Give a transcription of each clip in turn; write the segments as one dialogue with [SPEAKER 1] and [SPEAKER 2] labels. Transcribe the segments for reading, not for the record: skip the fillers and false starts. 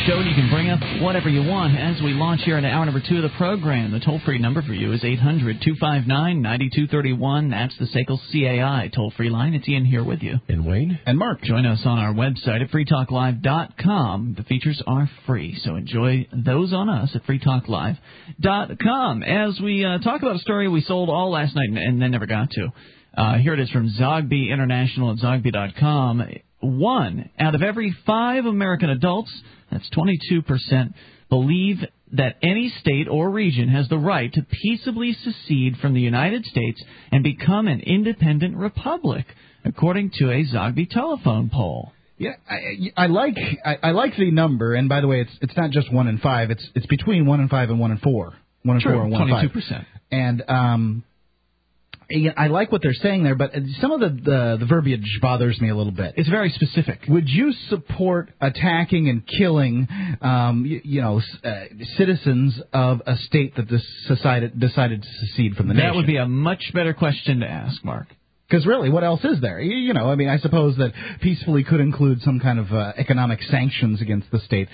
[SPEAKER 1] show, and you can bring up whatever you want as we launch here in hour number 2 of the program. The toll-free number for you is 800-259-9231. That's the SACL CAI toll-free line. It's Ian here with you.
[SPEAKER 2] And Wayne.
[SPEAKER 3] And Mark.
[SPEAKER 1] Join us on our website at freetalklive.com. The features are free, so enjoy those on us at freetalklive.com. As we talk about a story we sold all last night and then never got to. Here it is from Zogby International at Zogby.com. 1 out of every 5 American adults, that's 22%, believe that any state or region has the right to peaceably secede from the United States and become an independent republic, according to a Zogby telephone poll.
[SPEAKER 3] Yeah, I like the number, and by the way, it's not just 1 in 5. It's between 1 in 5 and 1 in 4. 1 in 4 and 1 in 5.
[SPEAKER 1] 22%.
[SPEAKER 3] And I like what they're saying there, but some of the verbiage bothers me a little bit.
[SPEAKER 1] It's very specific.
[SPEAKER 3] Would you support attacking and killing, citizens of a state that decided to secede from the nation?
[SPEAKER 1] That would be a much better question to ask, Mark.
[SPEAKER 3] Because really, what else is there? I suppose that peacefully could include some kind of economic sanctions against the state.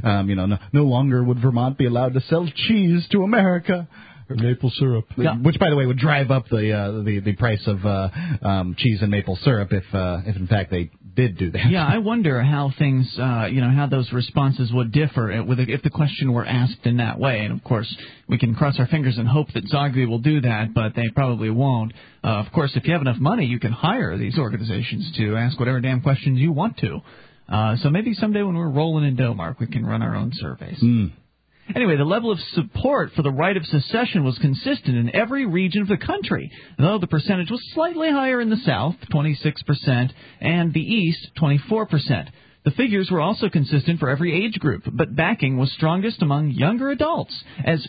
[SPEAKER 3] No longer would Vermont be allowed to sell cheese to America.
[SPEAKER 2] Or maple syrup.
[SPEAKER 3] Yeah. Which, by the way, would drive up the price of cheese and maple syrup if in fact they did do that.
[SPEAKER 1] Yeah, I wonder how things, how those responses would differ if the question were asked in that way. And, of course, we can cross our fingers and hope that Zogby will do that, but they probably won't. Of course, if you have enough money, you can hire these organizations to ask whatever damn questions you want to. So maybe someday when we're rolling in dough, Mark, we can run our own surveys. Anyway, the level of support for the right of secession was consistent in every region of the country, though the percentage was slightly higher in the South, 26%, and the East, 24%. The figures were also consistent for every age group, but backing was strongest among younger adults, as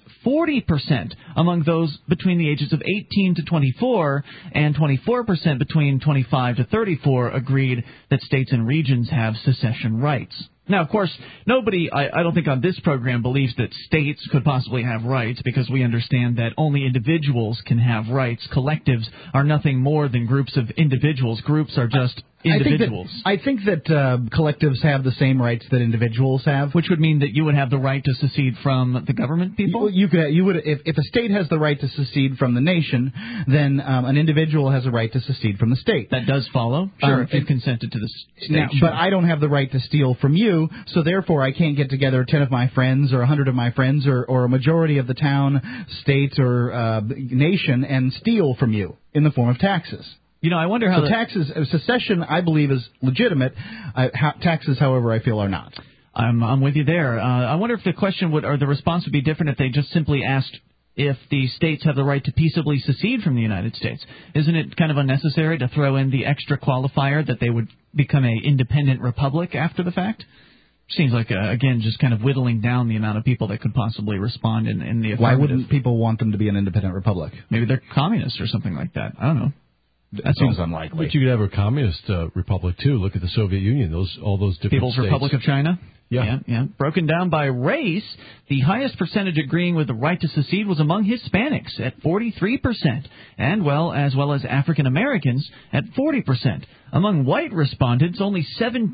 [SPEAKER 1] 40% among those between the ages of 18 to 24 and 24% between 25 to 34 agreed that states and regions have secession rights. Now, of course, nobody, I don't think on this program, believes that states could possibly have rights because we understand that only individuals can have rights. Collectives are nothing more than groups of individuals. Groups are just individuals.
[SPEAKER 3] I think that collectives have the same rights that individuals have.
[SPEAKER 1] Which would mean that you would have the right to secede from the government people?
[SPEAKER 3] You would, if a state has the right to secede from the nation, then an individual has a right to secede from the state.
[SPEAKER 1] That does follow. Sure, if you've consented to the state.
[SPEAKER 3] Now,
[SPEAKER 1] sure.
[SPEAKER 3] But I don't have the right to steal from you, so therefore I can't get together 10 of my friends or 100 of my friends or a majority of the town, state, or nation and steal from you in the form of taxes.
[SPEAKER 1] I wonder how
[SPEAKER 3] taxes, secession, I believe, is legitimate. Taxes, however, I feel are not.
[SPEAKER 1] I'm with you there. I wonder if the question or the response would be different if they just simply asked if the states have the right to peaceably secede from the United States. Isn't it kind of unnecessary to throw in the extra qualifier that they would become an independent republic after the fact? Seems like, again, just kind of whittling down the amount of people that could possibly respond in the affirmative.
[SPEAKER 3] Why wouldn't people want them to be an independent republic?
[SPEAKER 1] Maybe they're communists or something like that. I don't know.
[SPEAKER 3] That seems unlikely.
[SPEAKER 2] But you could have a communist republic, too. Look at the Soviet Union, all those different
[SPEAKER 1] People's
[SPEAKER 2] states.
[SPEAKER 1] Republic of China?
[SPEAKER 2] Yeah.
[SPEAKER 1] Broken down by race, the highest percentage agreeing with the right to secede was among Hispanics at 43%, and as well as African Americans at 40%. Among white respondents, only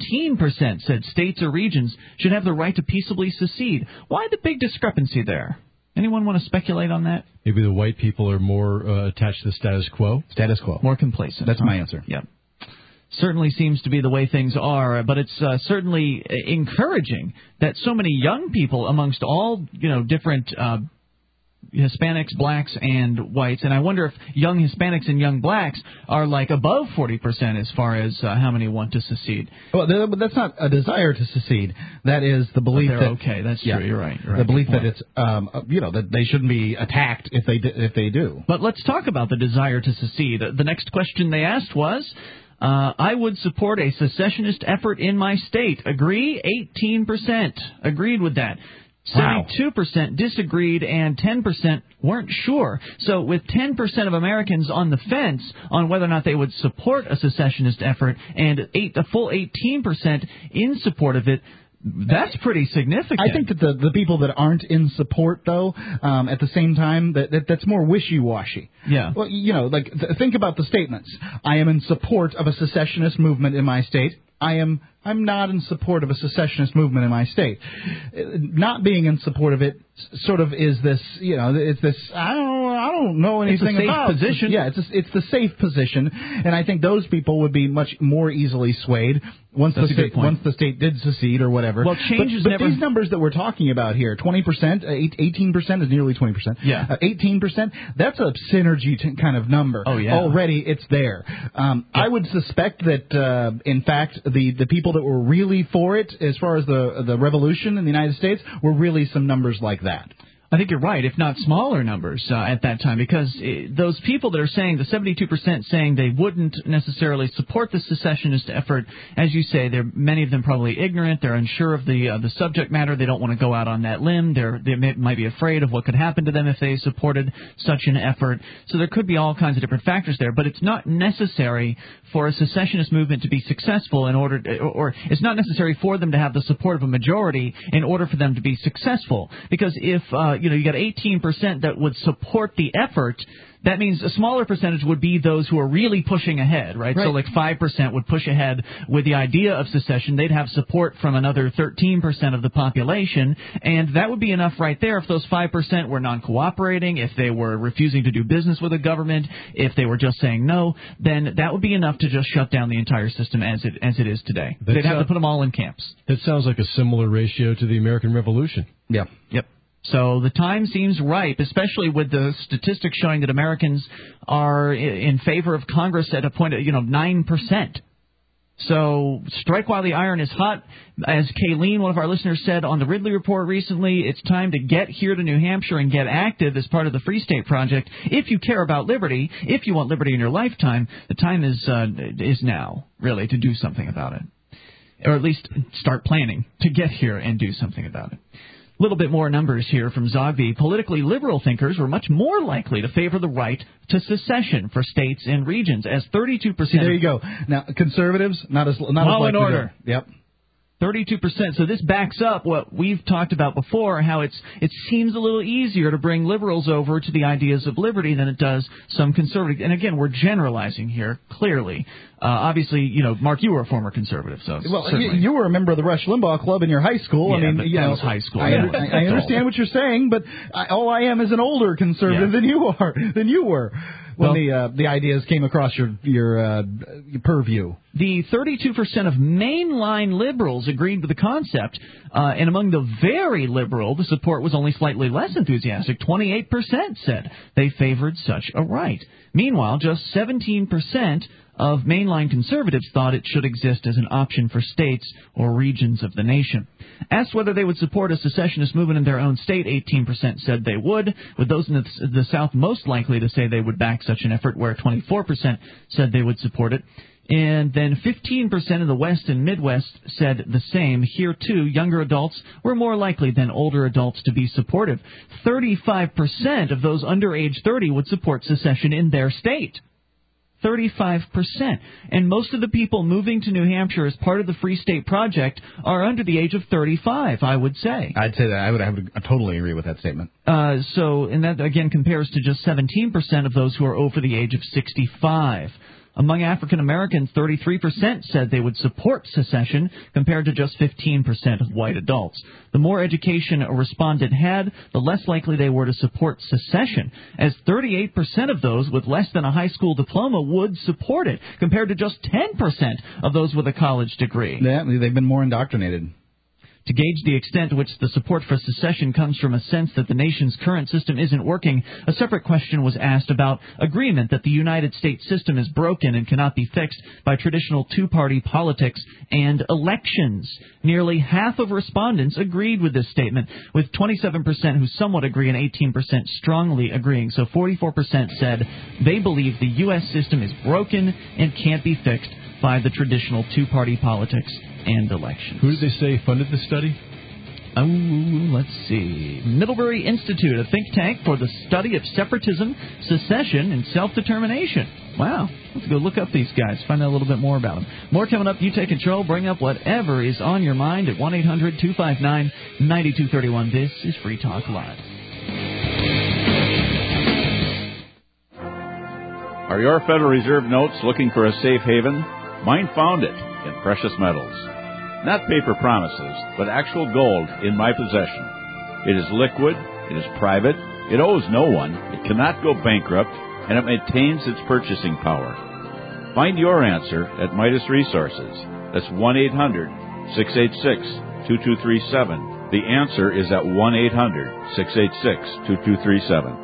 [SPEAKER 1] 17% said states or regions should have the right to peaceably secede. Why the big discrepancy there? Anyone want to speculate on that?
[SPEAKER 2] Maybe the white people are more attached to the status quo.
[SPEAKER 3] Status quo.
[SPEAKER 1] More complacent.
[SPEAKER 3] That's my answer.
[SPEAKER 1] Yep. Certainly seems to be the way things are, but it's certainly encouraging that so many young people amongst all, different Hispanics, blacks, and whites, and I wonder if young Hispanics and young blacks are like above 40% as far as how many want to secede.
[SPEAKER 3] Well, that's not a desire to secede. That is the belief that
[SPEAKER 1] okay. That's true. You're right.
[SPEAKER 3] The belief that it's that they shouldn't be attacked if they do.
[SPEAKER 1] But let's talk about the desire to secede. The next question they asked was, I would support a secessionist effort in my state. Agree? 18% agreed with that. 72% disagreed, and 10% weren't sure. So with 10% of Americans on the fence on whether or not they would support a secessionist effort, and a full 18% in support of it, that's pretty significant.
[SPEAKER 3] I think that the people that aren't in support, though, at the same time, that's more wishy-washy.
[SPEAKER 1] Yeah.
[SPEAKER 3] Well, think about the statements. I am in support of a secessionist movement in my state. I'm not in support of a secessionist movement in my state. Not being in support of it sort of is this, it's this, I don't know anything about.
[SPEAKER 1] It's a safe position.
[SPEAKER 3] Yeah, it's the safe position, and I think those people would be much more easily swayed once the state did secede or whatever.
[SPEAKER 1] Well, change is
[SPEAKER 3] but
[SPEAKER 1] never...
[SPEAKER 3] these numbers that we're talking about here, 20%, 18% is nearly 20%.
[SPEAKER 1] Yeah.
[SPEAKER 3] 18%, that's a synergy kind of number.
[SPEAKER 1] Oh, yeah.
[SPEAKER 3] Already it's there. I would suspect that, in fact, the people that were really for it, as far as the revolution in the United States, were really some numbers like that.
[SPEAKER 1] I think you're right, if not smaller numbers at that time, because those people that are saying, the 72% saying they wouldn't necessarily support the secessionist effort, as you say, many of them probably ignorant, they're unsure of the subject matter, they don't want to go out on that limb, they might be afraid of what could happen to them if they supported such an effort. So there could be all kinds of different factors there, but it's not necessary for a secessionist movement to be successful or it's not necessary for them to have the support of a majority in order for them to be successful. Because if you got 18% that would support the effort, that means a smaller percentage would be those who are really pushing ahead, right? So like 5% would push ahead with the idea of secession. They'd have support from another 13% of the population, and that would be enough right there if those 5% were non-cooperating, if they were refusing to do business with the government, if they were just saying no, then that would be enough to just shut down the entire system as it is today. They'd have to put them all in camps.
[SPEAKER 2] That sounds like a similar ratio to the American Revolution.
[SPEAKER 3] Yeah.
[SPEAKER 1] Yep. So the time seems ripe, especially with the statistics showing that Americans are in favor of Congress at a point of, 9%. So strike while the iron is hot. As Kayleen, one of our listeners, said on the Ridley Report recently, it's time to get here to New Hampshire and get active as part of the Free State Project. If you care about liberty, if you want liberty in your lifetime, the time is now, really, to do something about it. Or at least start planning to get here and do something about it. A little bit more numbers here from Zogby. Politically liberal thinkers were much more likely to favor the right to secession for states and regions, as 32%.
[SPEAKER 3] There you go. Now, conservatives, not as likely.
[SPEAKER 1] Law and order.
[SPEAKER 3] Yep.
[SPEAKER 1] 32%. So this backs up what we've talked about before, how it seems a little easier to bring liberals over to the ideas of liberty than it does some conservatives. And again, we're generalizing here, clearly. Obviously, Mark, you were a former conservative, so
[SPEAKER 3] you were a member of the Rush Limbaugh Club in your high school.
[SPEAKER 1] Yeah,
[SPEAKER 3] I mean,
[SPEAKER 1] that was high school.
[SPEAKER 3] I understand what you're saying, but all I am is an older conservative than you were when the ideas came across your purview.
[SPEAKER 1] The 32% of mainline liberals agreed with the concept, and among the very liberal, the support was only slightly less enthusiastic. 28% said they favored such a right. Meanwhile, just 17% of mainline conservatives thought it should exist as an option for states or regions of the nation. Asked whether they would support a secessionist movement in their own state, 18% said they would, with those in the South most likely to say they would back such an effort, where 24% said they would support it. And then 15% in the West and Midwest said the same. Here, too, younger adults were more likely than older adults to be supportive. 35% of those under age 30 would support secession in their state. 35%. And most of the people moving to New Hampshire as part of the Free State Project are under the age of 35, I would say.
[SPEAKER 3] I'd say that. I would totally agree with that statement.
[SPEAKER 1] And that, again, compares to just 17% of those who are over the age of 65. Among African Americans, 33% said they would support secession, compared to just 15% of white adults. The more education a respondent had, the less likely they were to support secession, as 38% of those with less than a high school diploma would support it, compared to just 10% of those with a college degree.
[SPEAKER 3] Yeah, they've been more indoctrinated.
[SPEAKER 1] To gauge the extent to which the support for secession comes from a sense that the nation's current system isn't working, a separate question was asked about agreement that the United States system is broken and cannot be fixed by traditional two-party politics and elections. Nearly half of respondents agreed with this statement, with 27% who somewhat agree and 18% strongly agreeing. So 44% said they believe the U.S. system is broken and can't be fixed by the traditional two-party politics and elections.
[SPEAKER 2] Who did they say funded the study?
[SPEAKER 1] Oh, let's see. Middlebury Institute, a think tank for the study of separatism, secession, and self-determination. Wow. Let's go look up these guys, find out a little bit more about them. More coming up. You take control. Bring up whatever is on your mind at 1-800-259-9231. This is Free Talk Live.
[SPEAKER 4] Are your Federal Reserve notes looking for a safe haven? Mine found it. in precious metals. Not paper promises, but actual gold in my possession. It is liquid, it is private, it owes no one, it cannot go bankrupt, and it maintains its purchasing power. Find your answer at Midas Resources. That's 1-800-686-2237. The answer is at 1-800-686-2237.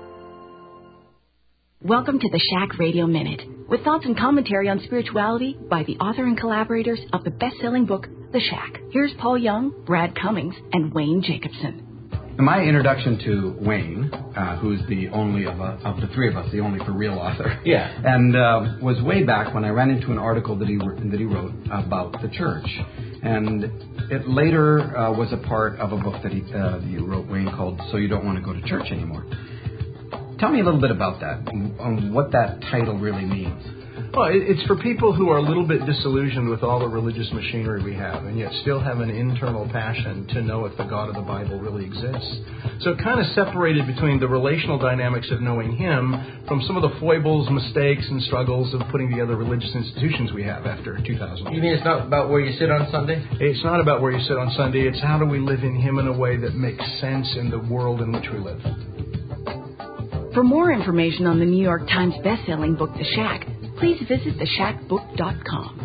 [SPEAKER 5] Welcome to the Shack Radio Minute, with thoughts and commentary on spirituality by the author and collaborators of the best-selling book, The Shack. Here's Paul Young, Brad Cummings, and Wayne Jacobson.
[SPEAKER 6] My introduction to Wayne, who's the only of the three of us, the only for real author, and was way back when I ran into an article that he wrote about the church, and it later was a part of a book that you wrote, Wayne, called "So You Don't Want to Go to Church Anymore." Tell me a little bit about that, and what that title really means.
[SPEAKER 7] Well, it's for people who are a little bit disillusioned with all the religious machinery we have, and yet still have an internal passion to know if the God of the Bible really exists. So it kind of separated between the relational dynamics of knowing Him from some of the foibles, mistakes, and struggles of putting together religious institutions we have after 2,000 years.
[SPEAKER 8] You mean it's not about where you sit on Sunday?
[SPEAKER 7] It's not about where you sit on Sunday. It's how do we live in Him in a way that makes sense in the world in which we live.
[SPEAKER 5] For more information on the New York Times best-selling book, The Shack, please visit theshackbook.com.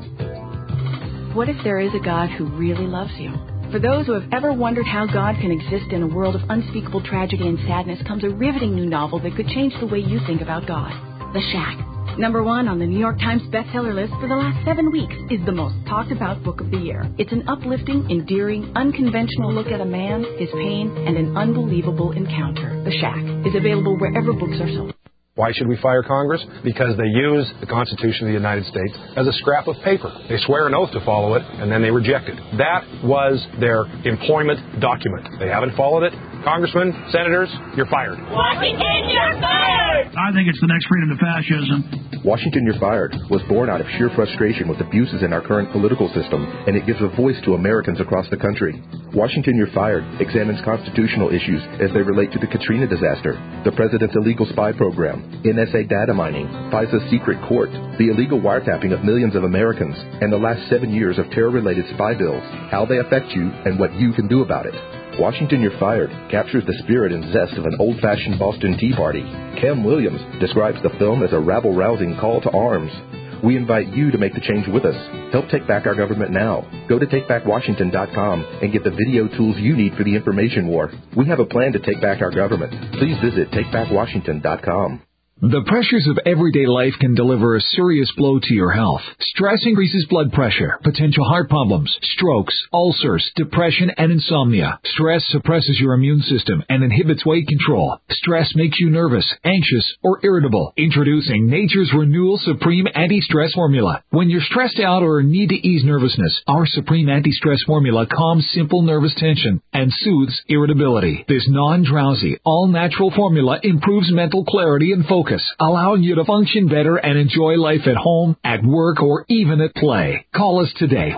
[SPEAKER 5] What if there is a God who really loves you? For those who have ever wondered how God can exist in a world of unspeakable tragedy and sadness comes a riveting new novel that could change the way you think about God. The Shack, #1 on the New York Times bestseller list for the last 7 weeks, is the most talked about book of the year. It's an uplifting, endearing, unconventional look at a man, his pain, and an unbelievable encounter. The Shack is available wherever books are sold.
[SPEAKER 9] Why should we fire Congress? Because they use the Constitution of the United States as a scrap of paper. They swear an oath to follow it, and then they reject it. That was their employment document. They haven't followed it. Congressmen, senators, you're fired.
[SPEAKER 10] Washington, you're fired!
[SPEAKER 11] I think it's the next freedom to fascism.
[SPEAKER 12] Washington, You're Fired was born out of sheer frustration with abuses in our current political system, and it gives a voice to Americans across the country. Washington, You're Fired examines constitutional issues as they relate to the Katrina disaster, the president's illegal spy program, NSA data mining, FISA's secret court, the illegal wiretapping of millions of Americans, and the last 7 years of terror-related spy bills, how they affect you, and what you can do about it. Washington, You're Fired captures the spirit and zest of an old-fashioned Boston Tea Party. Cam Williams describes the film as a rabble-rousing call to arms. We invite you to make the change with us. Help take back our government now. Go to TakeBackWashington.com and get the video tools you need for the information war. We have a plan to take back our government. Please visit TakeBackWashington.com.
[SPEAKER 13] The pressures of everyday life can deliver a serious blow to your health. Stress increases blood pressure, potential heart problems, strokes, ulcers, depression, and insomnia. Stress suppresses your immune system and inhibits weight control. Stress makes you nervous, anxious, or irritable. Introducing Nature's Renewal Supreme Anti-Stress Formula. When you're stressed out or need to ease nervousness, our Supreme Anti-Stress Formula calms simple nervous tension and soothes irritability. This non-drowsy, all-natural formula improves mental clarity and focus, allowing you to function better and enjoy life at home, at work, or even at play. Call us today,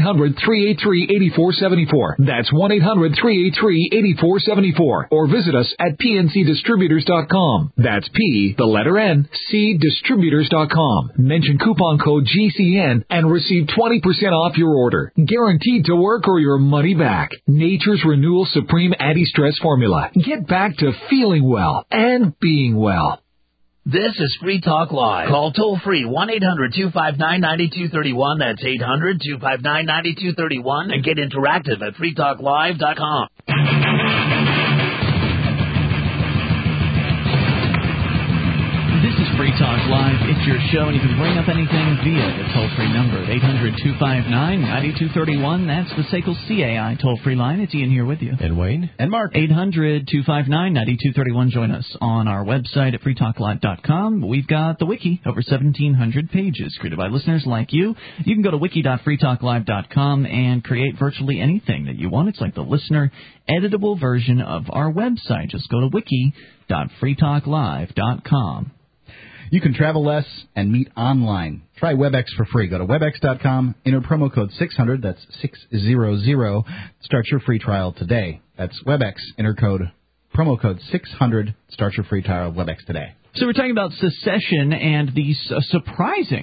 [SPEAKER 13] 1-800-383-8474. That's 1-800-383-8474. Or visit us at pncdistributors.com. That's P, the letter N, cdistributors.com. Mention coupon code GCN and receive 20% off your order. Guaranteed to work or your money back. Nature's Renewal Supreme Anti-Stress Formula. Get back to feeling well and being well.
[SPEAKER 11] This is Free Talk Live. Call toll-free 1-800-259-9231. That's 800-259-9231. And get interactive at freetalklive.com.
[SPEAKER 1] This is Free Talk Live. It's your show, and you can bring up anything via the toll-free number at 800-259-9231. That's the SACL CAI toll-free line. It's Ian here with you.
[SPEAKER 2] And Wayne.
[SPEAKER 3] And Mark.
[SPEAKER 1] 800-259-9231. Join us on our website at freetalklive.com. We've got the wiki, over 1,700 pages, created by listeners like you. You can go to wiki.freetalklive.com and create virtually anything that you want. It's like the listener editable version of our website. Just go to wiki.freetalklive.com.
[SPEAKER 3] You can travel less and meet online. Try WebEx for free. Go to WebEx.com, enter promo code 600, that's 600. Start your free trial today. That's WebEx, enter promo code 600. Start your free trial of WebEx today.
[SPEAKER 1] So we're talking about secession and the surprising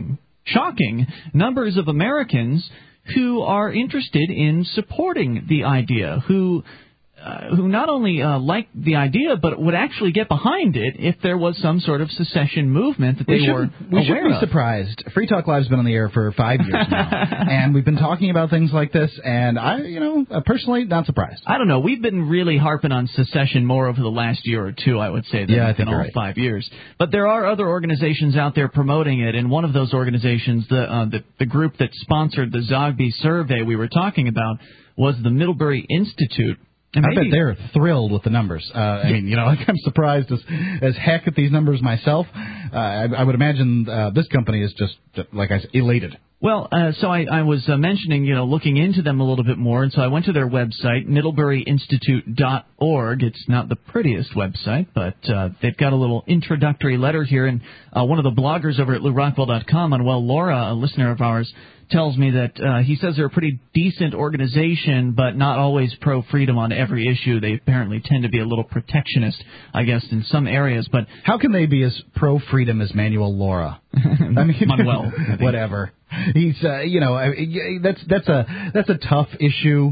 [SPEAKER 1] shocking numbers of Americans who are interested in supporting the idea, who not only like the idea, but would actually get behind it if there was some sort of secession movement that they were
[SPEAKER 3] We should
[SPEAKER 1] aware
[SPEAKER 3] be
[SPEAKER 1] of.
[SPEAKER 3] surprised. Free Talk Live's been on the air for 5 years now, and we've been talking about things like this, and I, personally, not surprised.
[SPEAKER 1] I don't know. We've been really harping on secession more over the last year or two, I would say, than all 5 years. But there are other organizations out there promoting it, and one of those organizations, the group that sponsored the Zogby survey we were talking about, was the Middlebury Institute.
[SPEAKER 3] I bet they're thrilled with the numbers. I'm surprised as heck at these numbers myself. I would imagine this company is just, like I said, elated.
[SPEAKER 1] Well, so I was mentioning, looking into them a little bit more, and so I went to their website, middleburyinstitute.org. It's not the prettiest website, but they've got a little introductory letter here, and one of the bloggers over at LouRockwell.com, Manuel Laura, a listener of ours, tells me that he says they're a pretty decent organization, but not always pro-freedom on every issue. They apparently tend to be a little protectionist, I guess, in some areas. But
[SPEAKER 3] how can they be as pro-freedom as Manuel Laura?
[SPEAKER 1] Manuel,
[SPEAKER 3] whatever. He's, that's a tough issue.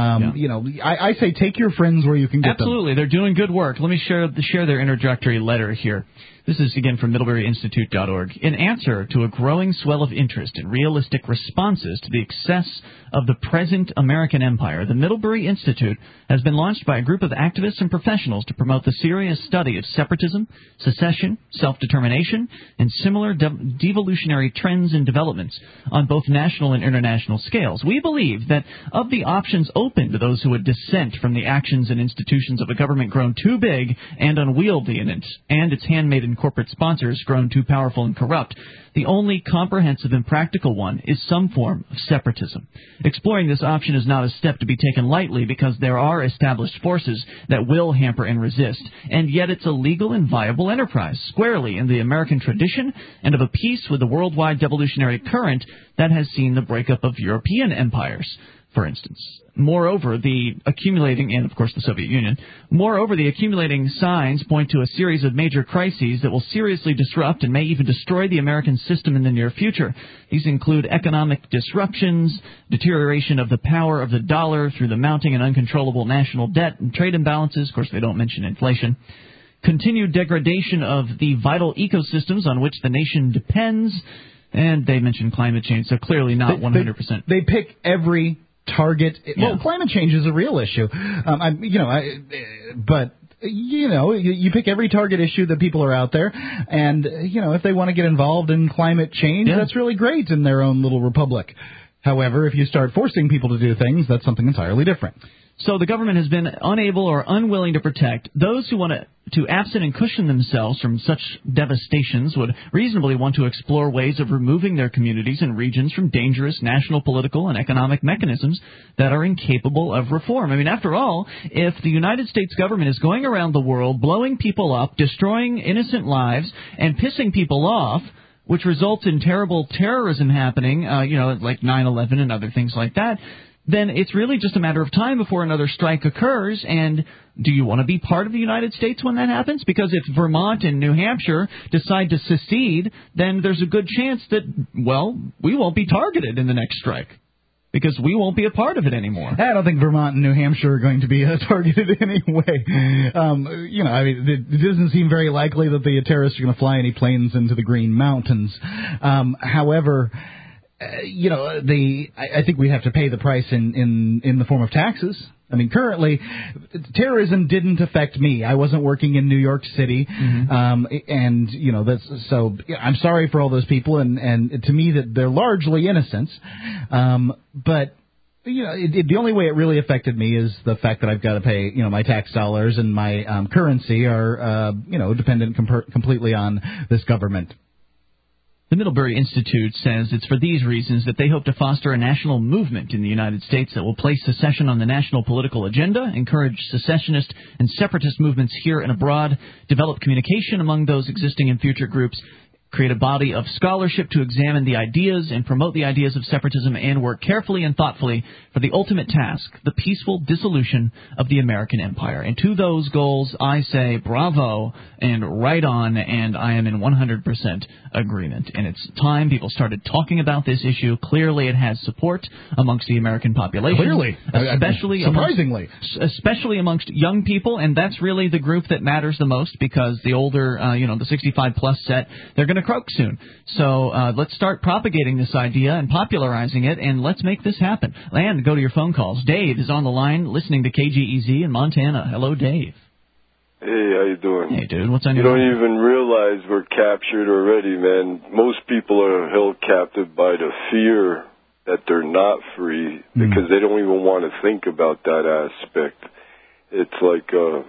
[SPEAKER 3] I say take your friends where you can get them.
[SPEAKER 1] Absolutely, they're doing good work. Let me share their introductory letter here. This is, again, from MiddleburyInstitute.org. In answer to a growing swell of interest in realistic responses to the excess of the present American empire, the Middlebury Institute has been launched by a group of activists and professionals to promote the serious study of separatism, secession, self-determination, and similar devolutionary trends and developments on both national and international scales. We believe that of the options open to those who would dissent from the actions and institutions of a government grown too big and unwieldy in it, and its handmaiden corporate sponsors grown too powerful and corrupt, the only comprehensive and practical one is some form of separatism. Exploring this option is not a step to be taken lightly because there are established forces that will hamper and resist, and yet it's a legal and viable enterprise, squarely in the American tradition and of a piece with the worldwide devolutionary current that has seen the breakup of European empires, for instance. Moreover, the accumulating signs point to a series of major crises that will seriously disrupt and may even destroy the American system in the near future. These include economic disruptions, deterioration of the power of the dollar through the mounting and uncontrollable national debt and trade imbalances. Of course, they don't mention inflation. Continued degradation of the vital ecosystems on which the nation depends. And they mention climate change, so clearly not 100%.
[SPEAKER 3] They pick every target. Well, climate change is a real issue. You pick every target issue that people are out there, and if they want to get involved in climate change, that's really great in their own little republic. However, if you start forcing people to do things, that's something entirely different.
[SPEAKER 1] So the government has been unable or unwilling to protect those who want to absent and cushion themselves from such devastations would reasonably want to explore ways of removing their communities and regions from dangerous national political and economic mechanisms that are incapable of reform. I mean, after all, if the United States government is going around the world blowing people up, destroying innocent lives, and pissing people off, which results in terrible terrorism happening, like 9/11 and other things like that, then it's really just a matter of time before another strike occurs. And do you want to be part of the United States when that happens? Because if Vermont and New Hampshire decide to secede, then there's a good chance that, we won't be targeted in the next strike because we won't be a part of it anymore.
[SPEAKER 3] I don't think Vermont and New Hampshire are going to be targeted anyway. It doesn't seem very likely that the terrorists are going to fly any planes into the Green Mountains. However, I think we have to pay the price in the form of taxes. I mean, currently, terrorism didn't affect me. I wasn't working in New York City, I'm sorry for all those people, and to me that they're largely innocent. But the only way it really affected me is the fact that I've got to pay, my tax dollars and my currency are, dependent completely on this government.
[SPEAKER 1] The Middlebury Institute says it's for these reasons that they hope to foster a national movement in the United States that will place secession on the national political agenda, encourage secessionist and separatist movements here and abroad, develop communication among those existing and future groups, create a body of scholarship to examine the ideas and promote the ideas of separatism, and work carefully and thoughtfully for the ultimate task, the peaceful dissolution of the American empire. And to those goals, I say bravo and right on, and I am in 100% agreement. And it's time people started talking about this issue. Clearly it has support amongst the American population.
[SPEAKER 3] Clearly.
[SPEAKER 1] Especially
[SPEAKER 3] surprisingly.
[SPEAKER 1] Especially amongst young people, and that's really the group that matters the most, because the older, the 65-plus set, they're going to croak soon. So let's start propagating this idea and popularizing it, and let's make this happen. And go to your phone calls. Dave is on the line listening to KGEZ in Montana. Hello, Dave.
[SPEAKER 14] Hey, how you doing?
[SPEAKER 1] Hey, dude, what's on
[SPEAKER 14] your mind? You don't even realize we're captured already, man. Most people are held captive by the fear that they're not free because they don't even want to think about that aspect. It's like the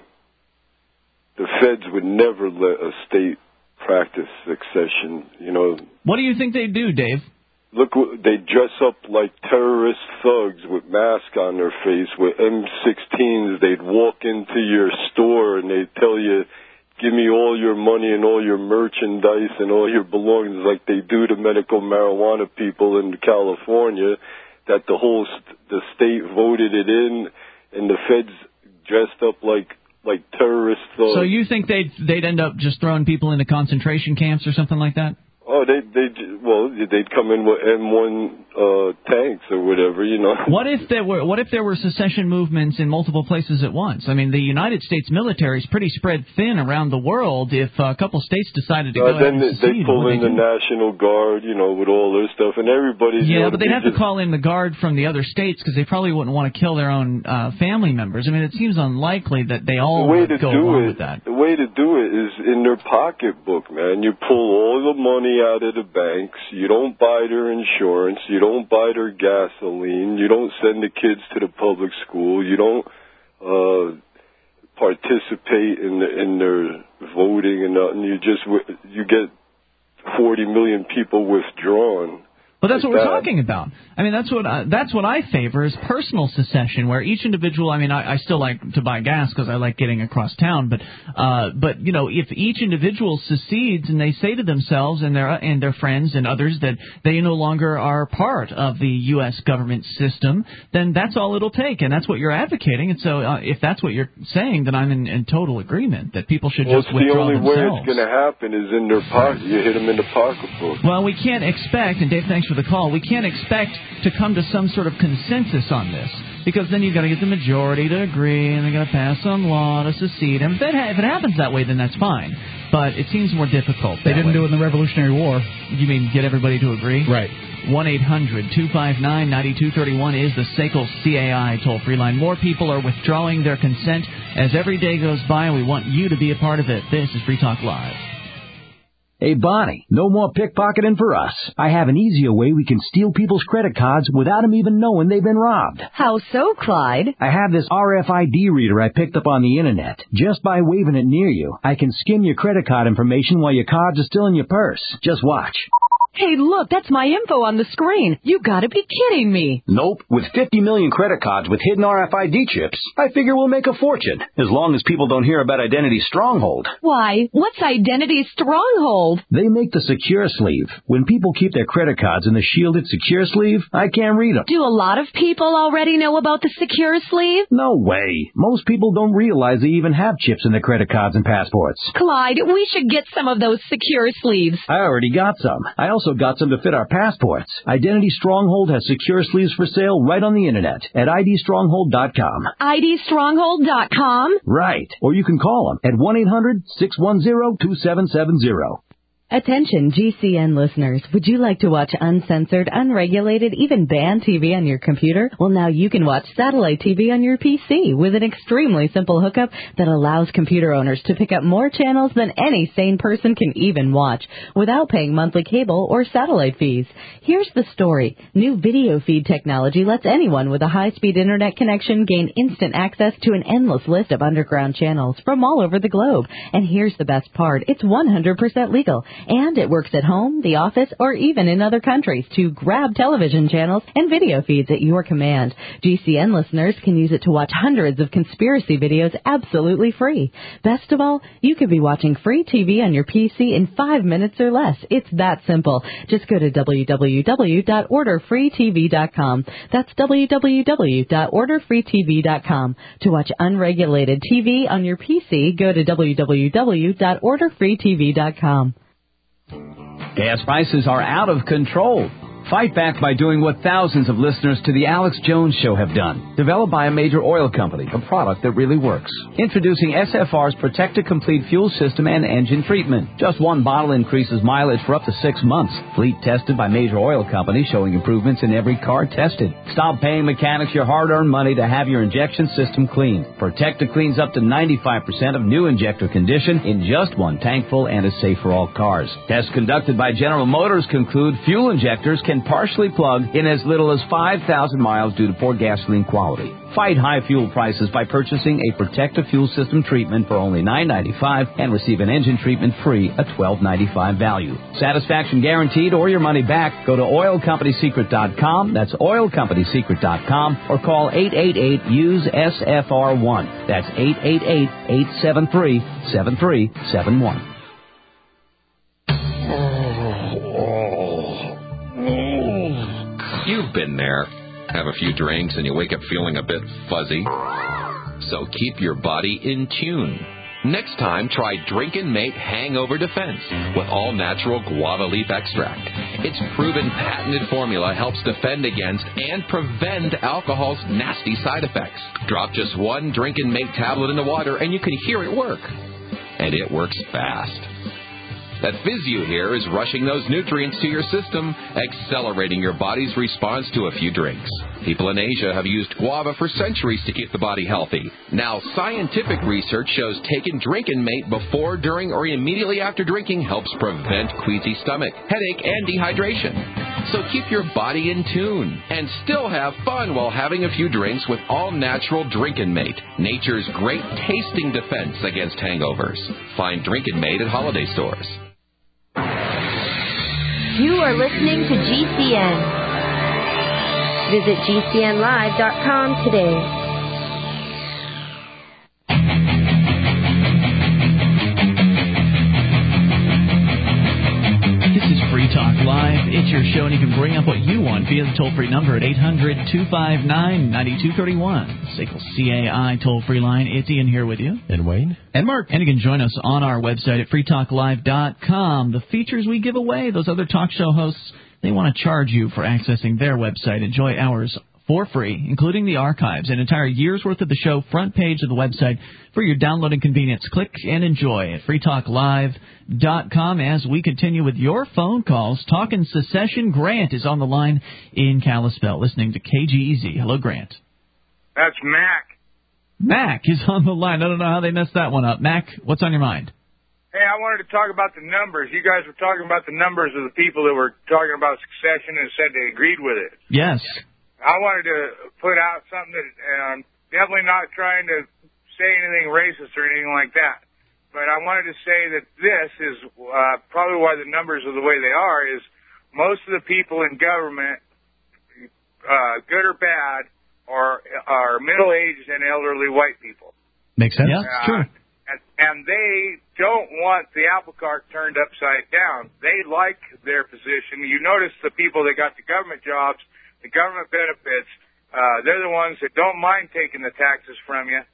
[SPEAKER 14] feds would never let a state practice succession,
[SPEAKER 1] What do you think they do, Dave?
[SPEAKER 14] Look, they dress up like terrorist thugs with masks on their face, with M16s. They'd walk into your store and they'd tell you, give me all your money and all your merchandise and all your belongings, like they do to medical marijuana people in California, that the state voted it in, and the feds dressed up like terrorists.
[SPEAKER 1] So you think they'd end up just throwing people into concentration camps or something like that?
[SPEAKER 14] Oh, they'd come in with M1 tanks or whatever,
[SPEAKER 1] What if there were secession movements in multiple places at once? I mean, the United States military is pretty spread thin around the world. If a couple states decided to go ahead and secede,
[SPEAKER 14] they pull in the National Guard, with all their stuff, and everybody's...
[SPEAKER 1] Yeah, but they'd have to call in the Guard from the other states because they probably wouldn't want to kill their own family members. I mean, it seems unlikely that they all would go along with that.
[SPEAKER 14] The way to do it is in their pocketbook, man. You pull all the money out of the banks. You don't buy their insurance. You don't buy their gasoline. You don't send the kids to the public school. You don't participate in their voting and nothing. You get 40 million people withdrawn.
[SPEAKER 1] But that's what we're talking about. I mean, that's what I favor is personal secession, where each individual. I mean, I still like to buy gas because I like getting across town. But if each individual secedes and they say to themselves and their friends and others that they no longer are part of the U.S. government system, then that's all it'll take, and that's what you're advocating. And so, if that's what you're saying, then I'm in total agreement that people should just withdraw themselves.
[SPEAKER 14] The only way it's going to happen is in their pocket. You hit them in the pocketbook.
[SPEAKER 1] Well, we can't expect, and Dave, thanks for the call. We can't expect to come to some sort of consensus on this, because then you've got to get the majority to agree, and they've got to pass some law to secede. And if it happens that way, then that's fine. But it seems more difficult.
[SPEAKER 3] They didn't do it in the Revolutionary War.
[SPEAKER 1] You mean get everybody to agree?
[SPEAKER 3] Right.
[SPEAKER 1] 1-800-259-9231 is the SACL CAI toll-free line. More people are withdrawing their consent as every day goes by, and we want you to be a part of it. This is Free Talk Live.
[SPEAKER 15] Hey, Bonnie, no more pickpocketing for us. I have an easier way we can steal people's credit cards without them even knowing they've been robbed.
[SPEAKER 16] How so, Clyde?
[SPEAKER 15] I have this RFID reader I picked up on the Internet. Just by waving it near you, I can skim your credit card information while your cards are still in your purse. Just watch.
[SPEAKER 16] Hey, look, that's my info on the screen. You gotta be kidding me.
[SPEAKER 15] Nope. With 50 million credit cards with hidden RFID chips, I figure we'll make a fortune, as long as people don't hear about Identity Stronghold.
[SPEAKER 16] Why? What's Identity Stronghold?
[SPEAKER 15] They make the secure sleeve. When people keep their credit cards in the shielded secure sleeve, I can't read them.
[SPEAKER 16] Do a lot of people already know about the secure sleeve?
[SPEAKER 15] No way. Most people don't realize they even have chips in their credit cards and passports.
[SPEAKER 16] Clyde, we should get some of those secure sleeves.
[SPEAKER 15] I already got some. I also got some to fit our passports. Identity Stronghold has secure sleeves for sale right on the Internet at idstronghold.com.
[SPEAKER 16] idstronghold.com?
[SPEAKER 15] Right. Or you can call them at 1-800-610-2770.
[SPEAKER 17] Attention GCN listeners, would you like to watch uncensored, unregulated, even banned TV on your computer? Well, now you can watch satellite TV on your PC with an extremely simple hookup that allows computer owners to pick up more channels than any sane person can even watch without paying monthly cable or satellite fees. Here's the story. New video feed technology lets anyone with a high-speed internet connection gain instant access to an endless list of underground channels from all over the globe. And here's the best part. It's 100% legal. And it works at home, the office, or even in other countries to grab television channels and video feeds at your command. GCN listeners can use it to watch hundreds of conspiracy videos absolutely free. Best of all, you could be watching free TV on your PC in 5 minutes or less. It's that simple. Just go to www.orderfreetv.com. That's www.orderfreetv.com. To watch unregulated TV on your PC, go to www.orderfreetv.com.
[SPEAKER 15] Gas prices are out of control. Fight back by doing what thousands of listeners to The Alex Jones Show have done. Developed by a major oil company, a product that really works. Introducing SFR's Protecta Complete Fuel System and Engine Treatment. Just one bottle increases mileage for up to 6 months. Fleet tested by major oil companies, showing improvements in every car tested. Stop paying mechanics your hard-earned money to have your injection system cleaned. Protecta cleans up to 95% of new injector condition in just one tankful and is safe for all cars. Tests conducted by General Motors conclude fuel injectors can partially plug in as little as 5,000 miles due to poor gasoline quality. Fight high fuel prices by purchasing a Protecta Fuel System treatment for only $9.95 and receive an engine treatment free, a $12.95 value. Satisfaction guaranteed or your money back. Go to oilcompanysecret.com. That's oilcompanysecret.com or call 888-USE-SFR1. That's 888-873-7371.
[SPEAKER 18] You've been there. Have a few drinks and you wake up feeling a bit fuzzy. So keep your body in tune. Next time, try Drinkin' Mate Hangover Defense with all-natural guava leaf extract. Its proven patented formula helps defend against and prevent alcohol's nasty side effects. Drop just one Drinkin' Mate tablet in the water and you can hear it work. And it works fast. That fizz you hear is rushing those nutrients to your system, accelerating your body's response to a few drinks. People in Asia have used guava for centuries to keep the body healthy. Now, scientific research shows taking Drinkin' Mate before, during, or immediately after drinking helps prevent queasy stomach, headache, and dehydration. So keep your body in tune and still have fun while having a few drinks with all-natural Drinkin' Mate, nature's great tasting defense against hangovers. Find Drinkin' Mate at holiday stores.
[SPEAKER 19] You are listening to GCN. Visit GCNlive.com today.
[SPEAKER 1] This is Free Talk Live. It's your show, and you can bring up what you want via the toll-free number at 800-259-9231. SACL CAI toll-free line. It's Ian here with you.
[SPEAKER 2] And Wayne.
[SPEAKER 3] And Mark.
[SPEAKER 1] And you can join us on our website at freetalklive.com. The features we give away, those other talk show hosts, they want to charge you for accessing their website. Enjoy ours for free, including the archives, an entire year's worth of the show, front page of the website for your downloading convenience. Click and enjoy at freetalklive.com as we continue with your phone calls. Talking Secession, Grant is on the line in Kalispell, listening to KGEZ. Hello, Grant.
[SPEAKER 20] That's Mac.
[SPEAKER 1] Mac is on the line. I don't know how they messed that one up. Mac, what's on your mind?
[SPEAKER 20] Hey, I wanted to talk about the numbers. You guys were talking about the numbers of the people that were talking about secession and said they agreed with it.
[SPEAKER 1] Yes.
[SPEAKER 20] I wanted to put out something that I'm definitely not trying to say anything racist or anything like that. But I wanted to say that this is probably why the numbers are the way they are, is most of the people in government, good or bad, are middle-aged and elderly white people.
[SPEAKER 3] Makes sense. Yeah,
[SPEAKER 1] true.
[SPEAKER 20] And they don't want the apple cart turned upside down. They like their position. You notice the people that got the government jobs, the government benefits, they're the ones that don't mind taking the taxes from you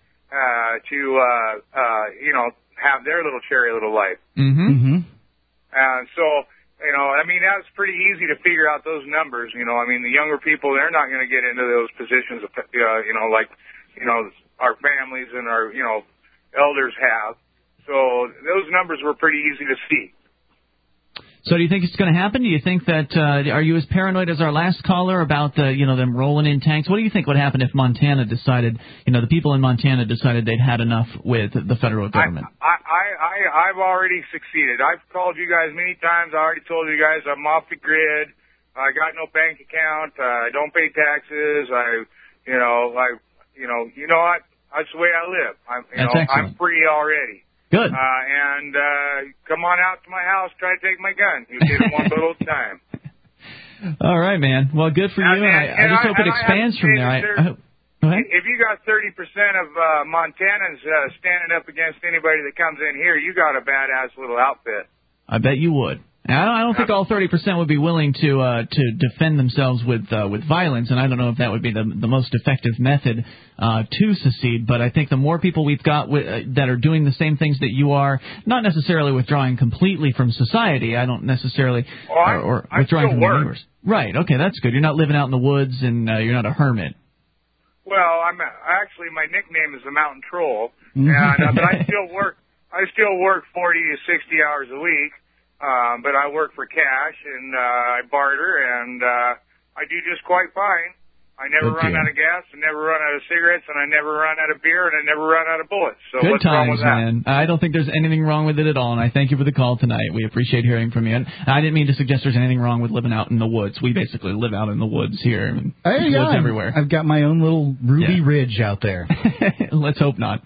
[SPEAKER 20] to have their little cherry little life.
[SPEAKER 1] Mm-hmm.
[SPEAKER 20] So, I mean, that's pretty easy to figure out those numbers. I mean, the younger people, they're not going to get into those positions, like our families and our, elders have. So those numbers were pretty easy to see.
[SPEAKER 1] So do you think it's going to happen? Do you think that, are you as paranoid as our last caller about them rolling in tanks? What do you think would happen if Montana decided, the people in Montana decided they'd had enough with the federal government?
[SPEAKER 20] I've already succeeded. I've called you guys many times. I already told you guys I'm off the grid. I got no bank account. I don't pay taxes. That's the way I live. I'm free already.
[SPEAKER 1] Good.
[SPEAKER 20] And come on out to my house, try to take my gun. You get them one little time.
[SPEAKER 1] All right, man. Well, good for you. I just hope it expands from there. Go ahead.
[SPEAKER 20] If you got 30% of Montanans standing up against anybody that comes in here, you got a badass little outfit.
[SPEAKER 1] I bet you would. I don't think all 30% would be willing to defend themselves with violence, and I don't know if that would be the most effective method to secede. But I think the more people we've got that are doing the same things that you are, not necessarily withdrawing completely from society. I don't necessarily or withdrawing from your neighbors. Right. Okay, that's good. You're not living out in the woods, and you're not a hermit.
[SPEAKER 20] Well, actually my nickname is the Mountain Troll, and but I still work 40 to 60 hours a week. But I work for cash, and I barter, and I do just quite fine. I never run out of gas, I never run out of cigarettes, and I never run out of beer, and I never run out of bullets. So
[SPEAKER 1] Good
[SPEAKER 20] what's
[SPEAKER 1] times,
[SPEAKER 20] wrong with that?
[SPEAKER 1] Man. I don't think there's anything wrong with it at all, and I thank you for the call tonight. We appreciate hearing from you. And I didn't mean to suggest there's anything wrong with living out in the woods. We basically live out in the woods here. There's woods everywhere.
[SPEAKER 3] I've got my own little Ruby Ridge out there.
[SPEAKER 1] Let's hope not.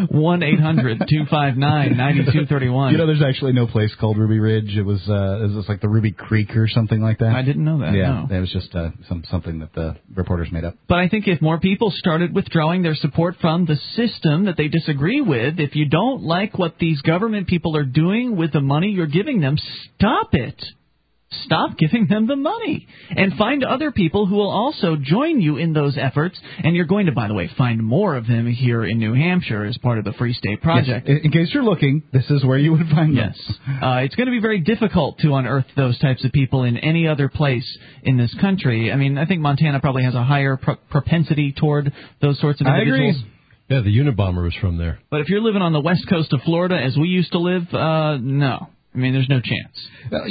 [SPEAKER 1] 1-800-259-9231.
[SPEAKER 3] You know, there's actually no place called Ruby Ridge. It was like the Ruby Creek or something like that.
[SPEAKER 1] I didn't know that.
[SPEAKER 3] Yeah,
[SPEAKER 1] no.
[SPEAKER 3] It was just something that the reporters made up.
[SPEAKER 1] But I think if more people started withdrawing their support from the system that they disagree with, if you don't like what these government people are doing with the money you're giving them, stop it. Stop giving them the money and find other people who will also join you in those efforts. And you're going to, by the way, find more of them here in New Hampshire as part of the Free State Project.
[SPEAKER 3] Yes. In case you're looking, this is where you would find them.
[SPEAKER 1] Yes. It's going to be very difficult to unearth those types of people in any other place in this country. I mean, I think Montana probably has a higher propensity toward those sorts of individuals.
[SPEAKER 3] I agree.
[SPEAKER 2] Yeah, the Unabomber was from there.
[SPEAKER 1] But if you're living on the west coast of Florida, as we used to live, no. I mean, there's no chance.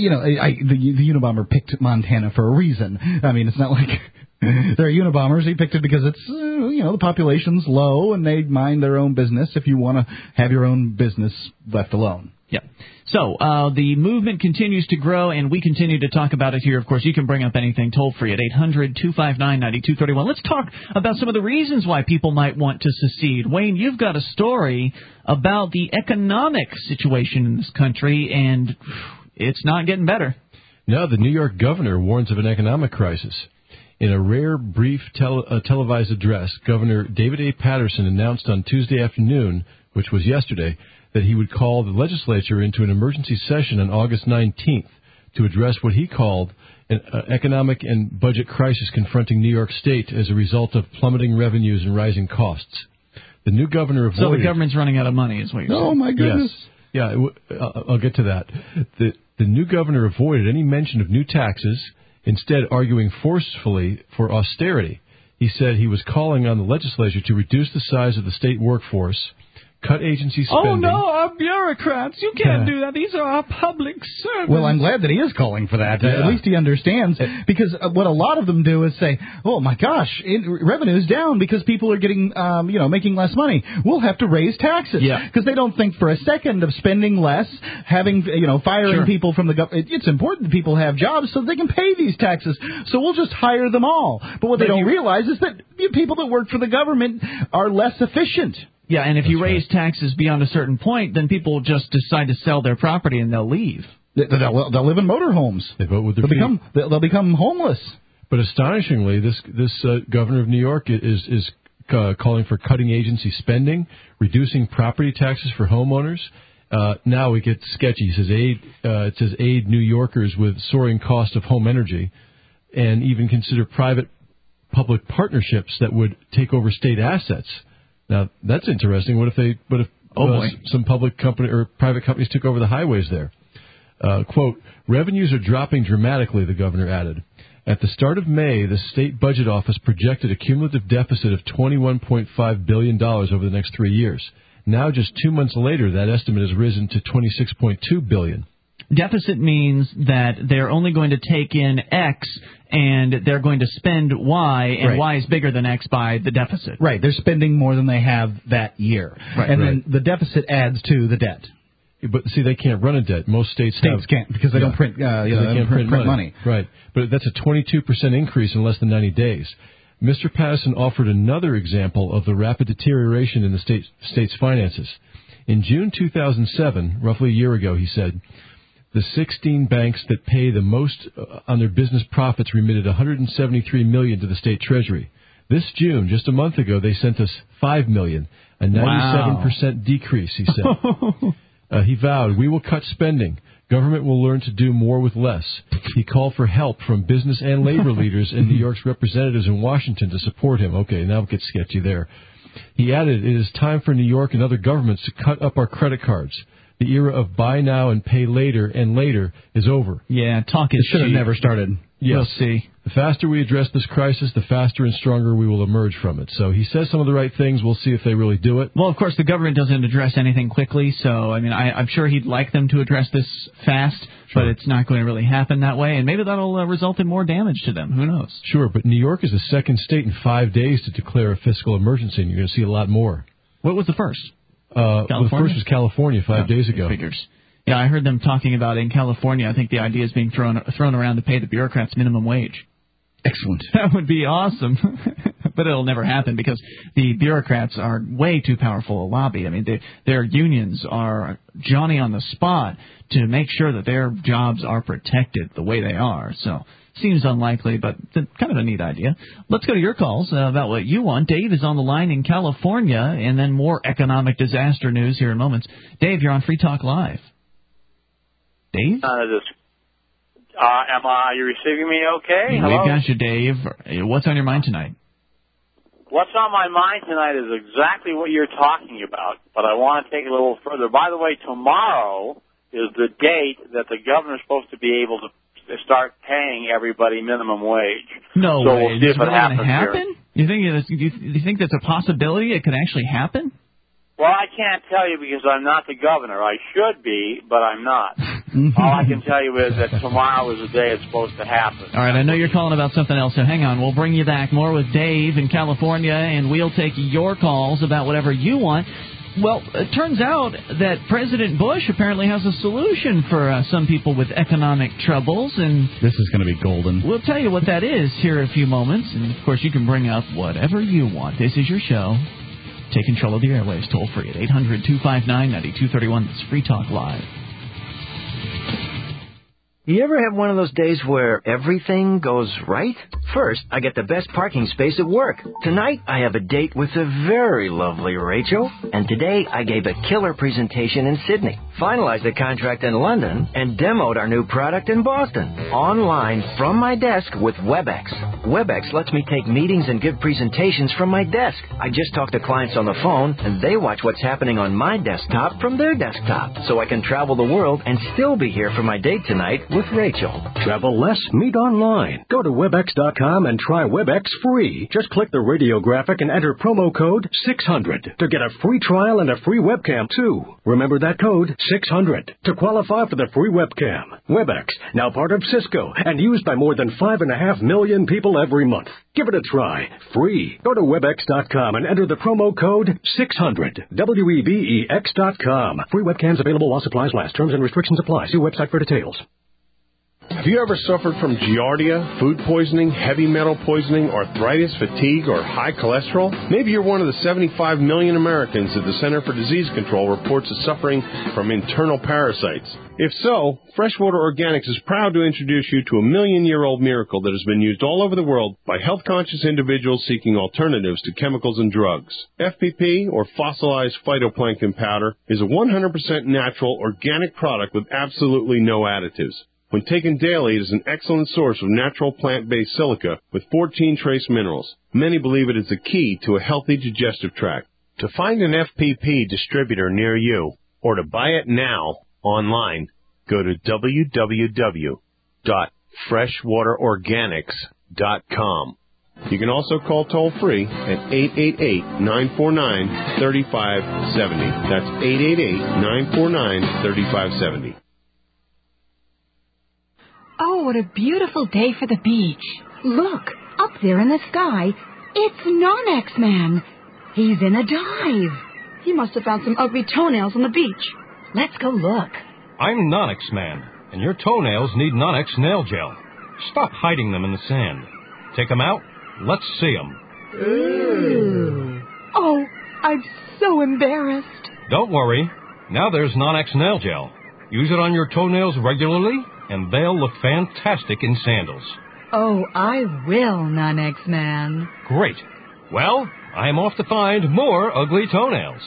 [SPEAKER 3] The Unabomber picked Montana for a reason. I mean, it's not like they're Unabombers. He picked it because it's, the population's low and they mind their own business if you want to have your own business left alone.
[SPEAKER 1] Yeah. So the movement continues to grow, and we continue to talk about it here. Of course, you can bring up anything toll-free at 800-259-9231. Let's talk about some of the reasons why people might want to secede. Wayne, you've got a story about the economic situation in this country, and it's not getting better.
[SPEAKER 2] No, the New York governor warns of an economic crisis. In a rare, brief televised address, Governor David A. Paterson announced on Tuesday afternoon, which was yesterday, that he would call the legislature into an emergency session on August 19th to address what he called an economic and budget crisis confronting New York State as a result of plummeting revenues and rising costs. The new governor avoided...
[SPEAKER 1] So the government's running out of money, is what you're saying.
[SPEAKER 3] Oh, my goodness.
[SPEAKER 2] Yes. Yeah, I'll get to that. The new governor avoided any mention of new taxes, instead arguing forcefully for austerity. He said he was calling on the legislature to reduce the size of the state workforce, cut agency spending.
[SPEAKER 1] Oh, no, our bureaucrats. You can't do that. These are our public servants.
[SPEAKER 3] Well, I'm glad that he is calling for that. At least he understands. Because what a lot of them do is say, oh, my gosh, revenue's down because people are getting, making less money. We'll have to raise taxes. Because they don't think for a second of spending less, having, firing people from the government. It's important that people have jobs so they can pay these taxes. So we'll just hire them all. But what they don't realize is that people that work for the government are less efficient.
[SPEAKER 1] Yeah, and if you raise taxes beyond a certain point, then people will just decide to sell their property and they'll leave.
[SPEAKER 3] They'll live in motorhomes.
[SPEAKER 2] They vote with their feet.
[SPEAKER 3] They'll become homeless.
[SPEAKER 2] But astonishingly, this governor of New York is calling for cutting agency spending, reducing property taxes for homeowners. Now it gets sketchy. It says aid New Yorkers with soaring cost of home energy, and even consider private-public partnerships that would take over state assets. Now, that's interesting. What if some public company or private companies took over the highways there? Quote, revenues are dropping dramatically, the governor added. At the start of May, the state budget office projected a cumulative deficit of $21.5 billion over the next 3 years. Now, just 2 months later, that estimate has risen to $26.2 billion.
[SPEAKER 1] Deficit means that they're only going to take in X and they're going to spend Y, and Y is bigger than X by the deficit.
[SPEAKER 3] Right. They're spending more than they have that year. Right. And then the deficit adds to the debt.
[SPEAKER 2] But see, they can't run a debt. Most states
[SPEAKER 3] can't because they don't print. They can't print money.
[SPEAKER 2] Right. But that's a 22% increase in less than 90 days. Mr. Paterson offered another example of the rapid deterioration in the state's finances. In June 2007, roughly a year ago, he said, the 16 banks that pay the most on their business profits remitted $173 million to the state treasury. This June, just a month ago, they sent us $5 million, a 97% decrease, he said. He vowed, we will cut spending. Government will learn to do more with less. He called for help from business and labor leaders and New York's representatives in Washington to support him. Okay, now it gets sketchy there. He added, it is time for New York and other governments to cut up our credit cards. The era of buy now and pay later and later is over.
[SPEAKER 3] Yeah, talk is cheap. It should have never started.
[SPEAKER 2] Yes.
[SPEAKER 1] We'll see.
[SPEAKER 2] The faster we address this crisis, the faster and stronger we will emerge from it. So he says some of the right things. We'll see if they really do it.
[SPEAKER 1] Well, of course, the government doesn't address anything quickly. So, I mean, I'm sure he'd like them to address this fast, but it's not going to really happen that way. And maybe that'll result in more damage to them. Who knows?
[SPEAKER 2] Sure, but New York is the second state in 5 days to declare a fiscal emergency, and you're going to see a lot more.
[SPEAKER 1] What was the first?
[SPEAKER 2] Well, the first was California 5 days ago.
[SPEAKER 1] Figures. Yeah, I heard them talking about in California. I think the idea is being thrown around to pay the bureaucrats minimum wage.
[SPEAKER 3] Excellent.
[SPEAKER 1] That would be awesome. But it'll never happen because the bureaucrats are way too powerful a lobby. I mean, their unions are Johnny on the spot to make sure that their jobs are protected the way they are. So seems unlikely, but kind of a neat idea. Let's go to your calls about what you want. Dave is on the line in California, and then more economic disaster news here in moments. Dave, you're on Free Talk Live. Dave?
[SPEAKER 21] Are you receiving me okay? Hello?
[SPEAKER 1] We got you, Dave. What's on your mind tonight?
[SPEAKER 21] What's on my mind tonight is exactly what you're talking about, but I want to take it a little further. By the way, tomorrow is the date that the governor's supposed to be able to start paying everybody minimum wage.
[SPEAKER 1] No
[SPEAKER 21] so
[SPEAKER 1] way.
[SPEAKER 21] We'll see if it happens
[SPEAKER 1] happen?
[SPEAKER 21] Here.
[SPEAKER 1] You think that's a possibility? It could actually happen?
[SPEAKER 21] Well, I can't tell you because I'm not the governor. I should be, but I'm not. All I can tell you is that tomorrow is the day it's supposed to happen.
[SPEAKER 1] All right, I know you're calling about something else, so hang on. We'll bring you back. More with Dave in California, and we'll take your calls about whatever you want. Well, it turns out that President Bush apparently has a solution for some people with economic troubles, and
[SPEAKER 3] this is going to be golden.
[SPEAKER 1] We'll tell you what that is here in a few moments, and, of course, you can bring up whatever you want. This is your show. Take control of the airwaves toll-free at 800-259-9231. That's Free Talk Live.
[SPEAKER 22] You ever have one of those days where everything goes right? First, I get the best parking space at work. Tonight, I have a date with the very lovely Rachel. And today, I gave a killer presentation in Sydney, finalized a contract in London, and demoed our new product in Boston. Online, from my desk with WebEx. WebEx lets me take meetings and give presentations from my desk. I just talk to clients on the phone, and they watch what's happening on my desktop from their desktop. So I can travel the world and still be here for my date tonight with Rachel.
[SPEAKER 23] Travel less, meet online. Go to Webex.com and try Webex free. Just click the radio graphic and enter promo code 600 to get a free trial and a free webcam, too. Remember that code, 600, to qualify for the free webcam. Webex, now part of Cisco and used by more than 5.5 million people every month. Give it a try. Free. Go to Webex.com and enter the promo code 600. WEBEX.com. Free webcams available while supplies last. Terms and restrictions apply. See website for details.
[SPEAKER 24] Have you ever suffered from giardia, food poisoning, heavy metal poisoning, arthritis, fatigue, or high cholesterol? Maybe you're one of the 75 million Americans that the Center for Disease Control reports as suffering from internal parasites. If so, Freshwater Organics is proud to introduce you to a million-year-old miracle that has been used all over the world by health-conscious individuals seeking alternatives to chemicals and drugs. FPP, or fossilized phytoplankton powder, is a 100% natural, organic product with absolutely no additives. When taken daily, it is an excellent source of natural plant-based silica with 14 trace minerals. Many believe it is the key to a healthy digestive tract. To find an FPP distributor near you, or to buy it now online, go to www.freshwaterorganics.com. You can also call toll-free at 888-949-3570. That's 888-949-3570.
[SPEAKER 25] Oh, what a beautiful day for the beach. Look, up there in the sky, it's Non-X-Man. He's in a dive. He must have found some ugly toenails on the beach. Let's go look.
[SPEAKER 26] I'm Non-X-Man, and your toenails need Non-X nail gel. Stop hiding them in the sand. Take them out. Let's see them.
[SPEAKER 25] Ooh. Oh, I'm so embarrassed.
[SPEAKER 26] Don't worry. Now there's Non-X Nail Gel. Use it on your toenails regularly, and they'll look fantastic in sandals.
[SPEAKER 25] Oh, I will, Non-X Man.
[SPEAKER 26] Great. Well, I'm off to find more ugly toenails.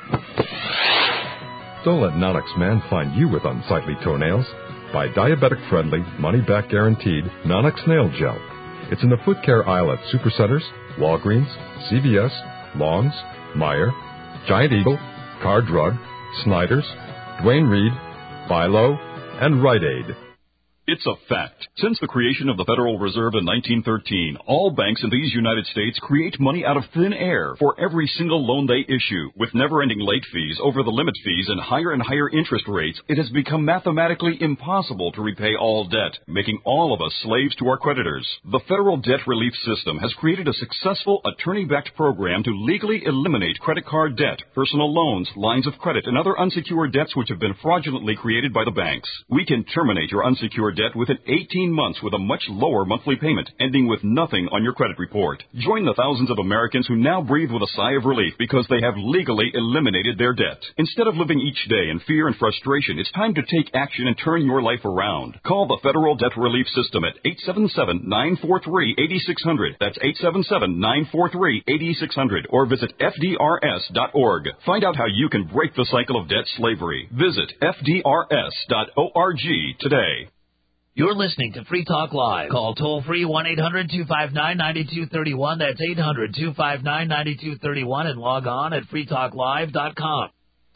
[SPEAKER 4] Don't let Non-X Man find you with unsightly toenails. Buy diabetic-friendly, money-back guaranteed Non-X Nail Gel. It's in the foot care aisle at Supercenters, Walgreens, CVS, Lawns, Meijer, Giant Eagle, Car Drug, Snyder's, Duane Reade, Philo, and Rite Aid.
[SPEAKER 5] It's a fact. Since the creation of the Federal Reserve in 1913, all banks in these United States create money out of thin air for every single loan they issue. With never-ending late fees, over-the-limit fees, and higher interest rates, it has become mathematically impossible to repay all debt, making all of us slaves to our creditors. The Federal Debt Relief System has created a successful attorney-backed program to legally eliminate credit card debt, personal loans, lines of credit, and other unsecured debts which have been fraudulently created by the banks. We can terminate your unsecured debt within 18 months with a much lower monthly payment, ending with nothing on your credit report. Join the thousands of Americans who now breathe with a sigh of relief because they have legally eliminated their debt. Instead of living each day in fear and frustration, it's time to take action and turn your life around. Call the Federal Debt Relief System at 877-943-8600. That's 877-943-8600. Or visit FDRS.org. Find out how you can break the cycle of debt slavery. Visit FDRS.org today.
[SPEAKER 11] You're listening to Free Talk Live. Call toll-free 1-800-259-9231. That's 800-259-9231. And log on at freetalklive.com.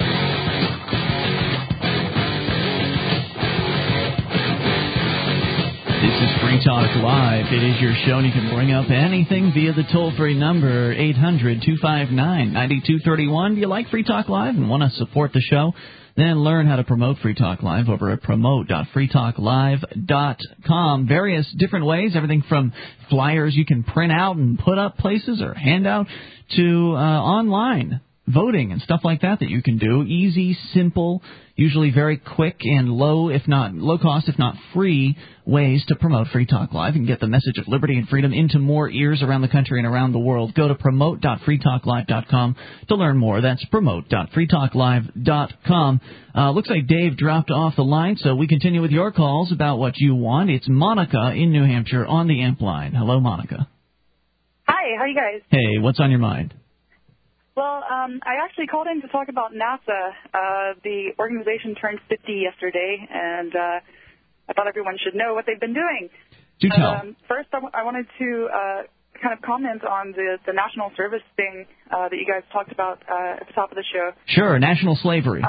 [SPEAKER 1] This is Free Talk Live. It is your show, and you can bring up anything via the toll-free number, 800-259-9231. Do you like Free Talk Live and want to support the show? Then learn how to promote Free Talk Live over at promote.freetalklive.com. Various different ways, everything from flyers you can print out and put up places or hand out to online voting and stuff like that you can do. Easy, simple, usually very quick and low cost, if not free ways to promote Free Talk Live and get the message of liberty and freedom into more ears around the country and around the world. Go to promote.freetalklive.com to learn more. That's promote.freetalklive.com. Looks like Dave dropped off the line, so we continue with your calls about what you want. It's Monica in New Hampshire on the AMP line. Hello, Monica.
[SPEAKER 6] Hi, how are you guys?
[SPEAKER 1] Hey, what's on your mind?
[SPEAKER 6] Well, I actually called in to talk about NASA. The organization turned 50 yesterday, and I thought everyone should know what they've been doing.
[SPEAKER 1] Do tell.
[SPEAKER 6] First, I wanted to kind of comment on the national service thing that you guys talked about at the top of the show.
[SPEAKER 1] Sure, national slavery.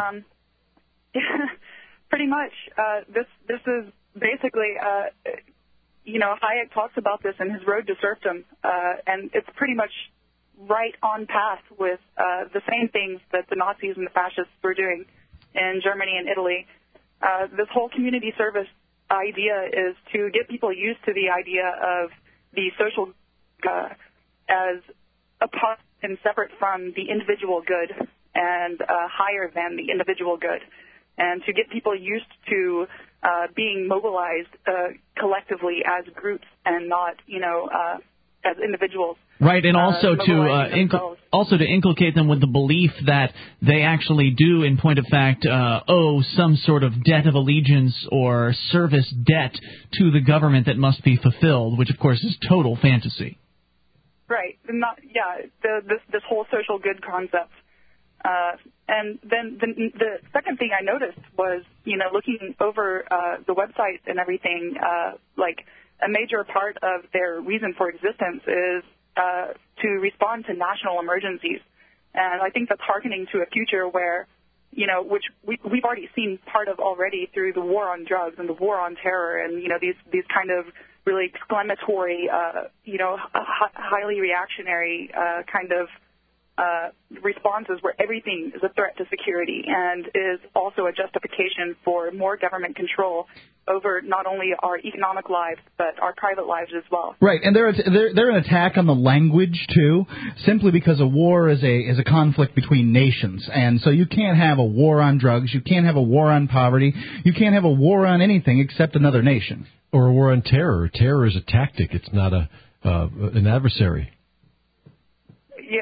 [SPEAKER 6] Pretty much. This is basically, Hayek talks about this in his Road to Serfdom, and it's pretty much right on path with the same things that the Nazis and the fascists were doing in Germany and Italy. This whole community service idea is to get people used to the idea of the social as apart and separate from the individual good and higher than the individual good, and to get people used to being mobilized collectively as groups and not, as individuals.
[SPEAKER 1] Right, and also to inculcate them with the belief that they actually do, in point of fact, owe some sort of debt of allegiance or service debt to the government that must be fulfilled, which, of course, is total fantasy.
[SPEAKER 6] Right. This whole social good concept. And then the second thing I noticed was, looking over the website and everything, like a major part of their reason for existence is to respond to national emergencies. And I think that's hearkening to a future where, which we've already seen part of already through the war on drugs and the war on terror and, these kind of really exclamatory, highly reactionary kind of responses where everything is a threat to security and is also a justification for more government control over not only our economic lives but our private lives as well.
[SPEAKER 3] Right, and they're an attack on the language too, simply because a war is a conflict between nations, and so you can't have a war on drugs, you can't have a war on poverty, you can't have a war on anything except another nation.
[SPEAKER 2] Or a war on terror. Terror is a tactic; it's not an adversary.
[SPEAKER 6] Yeah,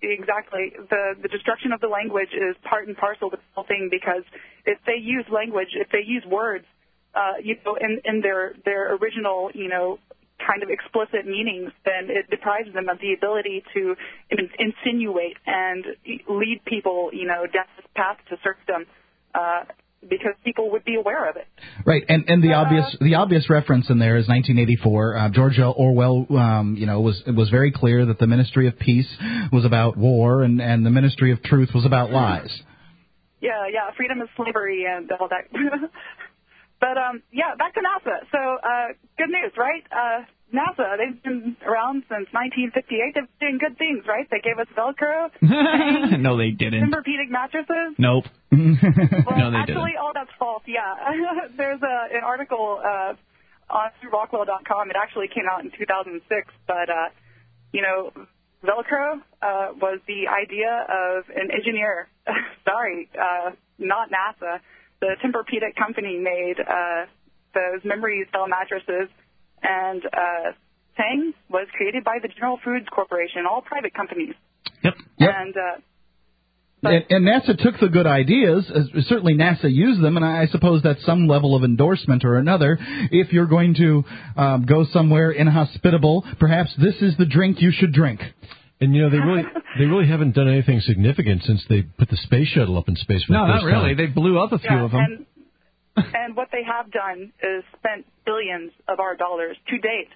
[SPEAKER 6] exactly. The destruction of the language is part and parcel of the whole thing, because if they use language, if they use words, in their original, kind of explicit meanings, then it deprives them of the ability to insinuate and lead people, down this path to serfdom, because people would be aware of it.
[SPEAKER 3] Right, and the obvious reference in there is 1984. George Orwell, was very clear that the Ministry of Peace was about war, and the Ministry of Truth was about lies.
[SPEAKER 6] Yeah, freedom is slavery and all that. But, back to NASA. So, good news, right? NASA, they've been around since 1958. They've been doing good things, right? They gave us Velcro.
[SPEAKER 1] No, they didn't.
[SPEAKER 6] Tempur-Pedic mattresses.
[SPEAKER 1] Nope.
[SPEAKER 6] Well,
[SPEAKER 1] no, they
[SPEAKER 6] actually,
[SPEAKER 1] didn't.
[SPEAKER 6] all that's false, yeah. There's an article on Rockwell.com. It actually came out in 2006, but, Velcro was the idea of an engineer. Sorry, not NASA. The Tempur-Pedic company made those memory cell mattresses, and Tang was created by the General Foods Corporation, all private companies.
[SPEAKER 3] Yep. And NASA took the good ideas. Certainly NASA used them, and I suppose that's some level of endorsement or another. If you're going to go somewhere inhospitable, perhaps this is the drink you should drink.
[SPEAKER 2] And they really haven't done anything significant since they put the space shuttle up in space for the first time.
[SPEAKER 1] No, not really. They blew up a few of them.
[SPEAKER 6] And what they have done is spent billions of our dollars to date.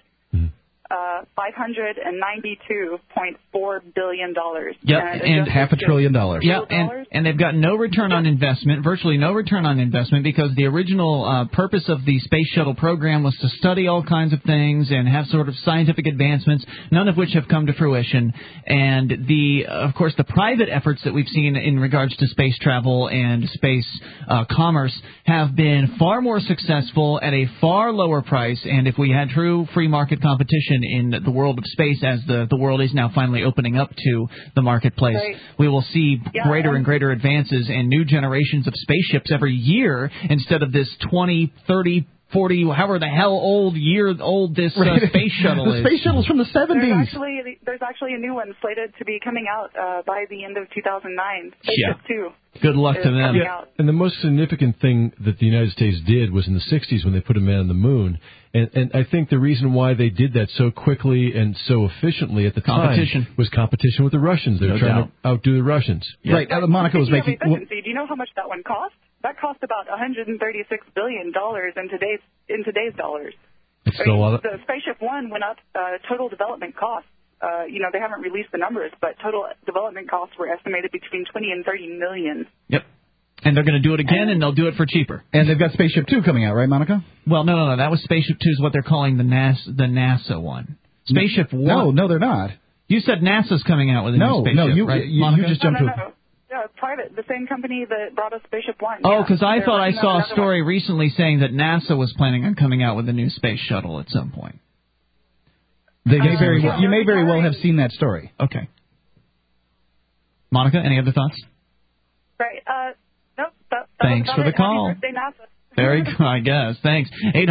[SPEAKER 6] $592.4 billion.
[SPEAKER 3] Yep, and $500 billion.
[SPEAKER 1] Yeah, and they've got no return on investment, virtually no return on investment, because the original purpose of the Space Shuttle program was to study all kinds of things and have sort of scientific advancements, none of which have come to fruition. And of course, the private efforts that we've seen in regards to space travel and space commerce have been far more successful at a far lower price. And if we had true free market competition in the world of space, as the world is now finally opening up to the marketplace,
[SPEAKER 6] right,
[SPEAKER 1] we will see greater and greater advances and new generations of spaceships every year, instead of this 20, 30, 40, however the hell old this space shuttle is.
[SPEAKER 3] The space shuttle's from the 70s.
[SPEAKER 6] There's actually a new one slated to be coming out by the end of 2009. Spaceship 2.
[SPEAKER 1] Good luck to them.
[SPEAKER 2] And the most significant thing that the United States did was in the 60s when they put a man on the moon. And I think the reason why they did that so quickly and so efficiently at the time was competition with the Russians. They were trying to outdo the Russians.
[SPEAKER 3] Yeah. Right. Monica was making...
[SPEAKER 6] Do you know how much that one cost? That cost about $136 billion in today's dollars.
[SPEAKER 2] It's still a lot.
[SPEAKER 6] The Spaceship One went up. Total development costs. They haven't released the numbers, but total development costs were estimated between $20 and $30 million.
[SPEAKER 1] Yep. And they're going to do it again, and they'll do it for cheaper.
[SPEAKER 3] And they've got Spaceship 2 coming out, right, Monica?
[SPEAKER 1] Well, no. That was Spaceship 2 is what they're calling the NASA one. Spaceship 1.
[SPEAKER 3] No, they're not.
[SPEAKER 1] You said NASA's coming out with a new spaceship, right, Monica?
[SPEAKER 3] You just jumped to it.
[SPEAKER 6] Yeah, private. The same company that brought us Spaceship One.
[SPEAKER 1] Oh, because I thought I saw a story recently saying that NASA was planning on coming out with a new space shuttle at some point.
[SPEAKER 3] You may very well have seen that story.
[SPEAKER 1] Okay. Monica, any other thoughts?
[SPEAKER 6] Right. Nope.
[SPEAKER 1] Thanks for the call. Very good, I guess. Thanks.